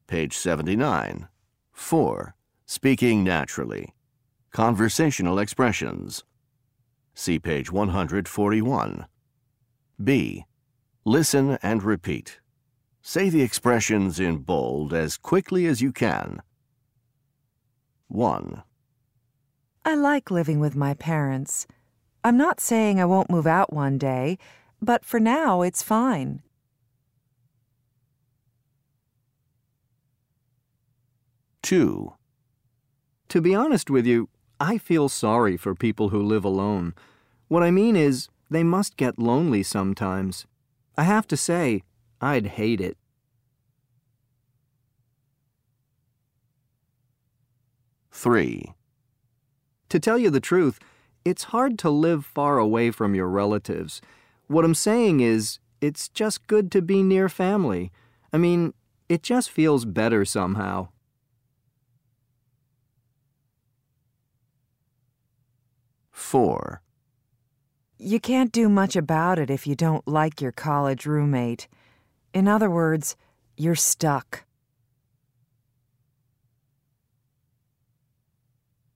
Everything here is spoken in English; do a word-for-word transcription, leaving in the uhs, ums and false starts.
Page seventy-nine. four. Speaking naturally. Conversational expressions. See page one hundred forty-one. B. Listen and repeat. Say the expressions in bold as quickly as you can. one. I like living with my parents. I'm not saying I won't move out one day, but for now it's fine. two. To be honest with you, I feel sorry for people who live alone. What I mean is, they must get lonely sometimes. I have to say, I'd hate it. three. To tell you the truth, it's hard to live far away from your relatives. What I'm saying is, it's just good to be near family. I mean, it just feels better somehow. four. You can't do much about it if you don't like your college roommate. In other words, you're stuck.